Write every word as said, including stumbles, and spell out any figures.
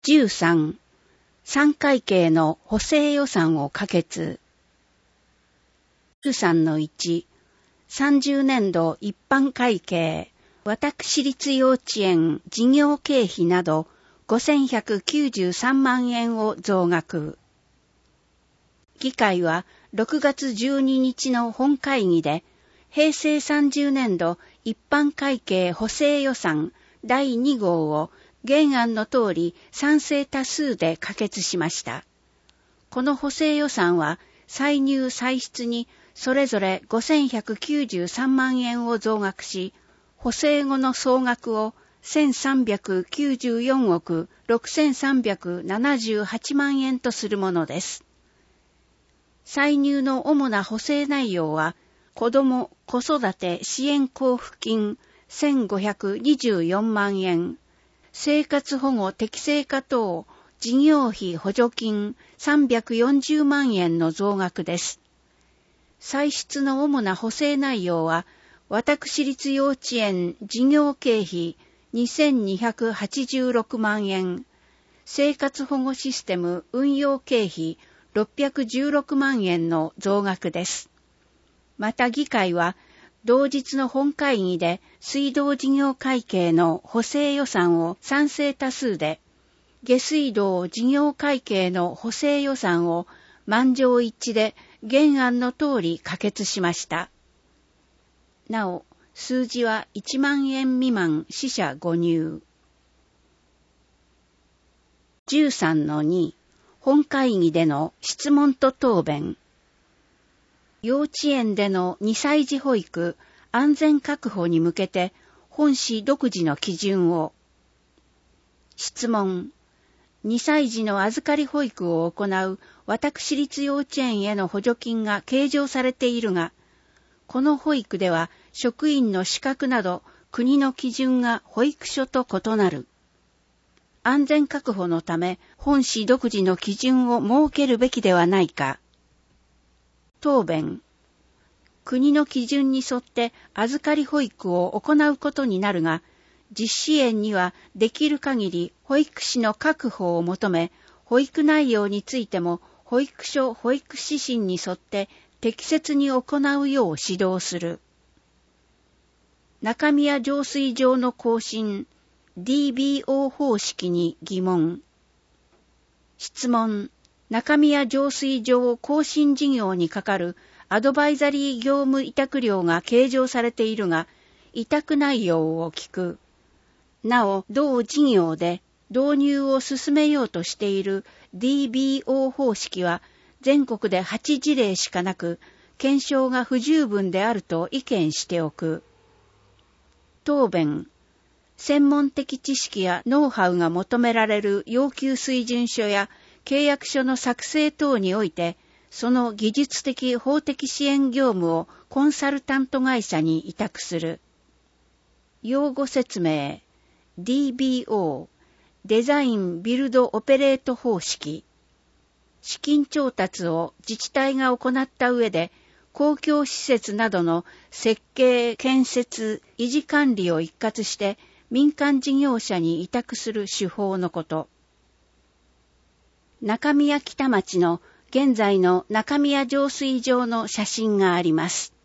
じゅうさん、さん会計の補正予算を可決。じゅうさんのいち、さんじゅうねんど一般会計、私立幼稚園事業経費などごせんひゃくきゅうじゅうさんまんえんを増額。議会はろくがつじゅうににちの本会議で、平成さんじゅうねんど一般会計補正予算だいに号を原案の通り賛成多数で可決しました。この補正予算は歳入歳出にそれぞれごせんひゃくきゅうじゅうさんまんえんを増額し、補正後の総額をせんさんびゃくきゅうじゅうよんおくろくせんさんびゃくななじゅうはちまんえんとするものです。歳入の主な補正内容は、子ども・子育て支援交付金せんごひゃくにじゅうよんまんえん、生活保護適正化等事業費補助金さんびゃくよんじゅうまんえんの増額です。歳出の主な補正内容は、私立幼稚園事業経費にせんにひゃくはちじゅうろくまんえん、生活保護システム運用経費ろっぴゃくじゅうろくまんえんの増額です。また議会は、同日の本会議で水道事業会計の補正予算を賛成多数で、下水道事業会計の補正予算を満場一致で原案の通り可決しました。なお、数字はいちまんえん未満四捨五入。じゅうさんのに、本会議での質問と答弁。幼稚園でのにさい児保育安全確保に向けて本市独自の基準を。質問。にさい児の預かり保育を行う私立幼稚園への補助金が計上されているが、この保育では職員の資格など国の基準が保育所と異なる。安全確保のため本市独自の基準を設けるべきではないか。答弁。国の基準に沿って預かり保育を行うことになるが、実施園にはできる限り保育士の確保を求め、保育内容についても保育所保育指針に沿って適切に行うよう指導する。中宮浄水場の更新 ディービーオー 方式に疑問。質問。中宮浄水場更新事業にかかるアドバイザリー業務委託料が計上されているが、委託内容を聞く。なお、同事業で導入を進めようとしている ディービーオー 方式は全国ではちじれいしかなく、検証が不十分であると意見しておく。答弁。専門的知識やノウハウが求められる要求水準書や契約書の作成等において、その技術的法的支援業務をコンサルタント会社に委託する。用語説明。ディービーオー、デザイン・ビルド・オペレート方式。資金調達を自治体が行った上で、公共施設などの設計・建設・維持管理を一括して民間事業者に委託する手法のこと。中宮北町の現在の中宮浄水場の写真があります。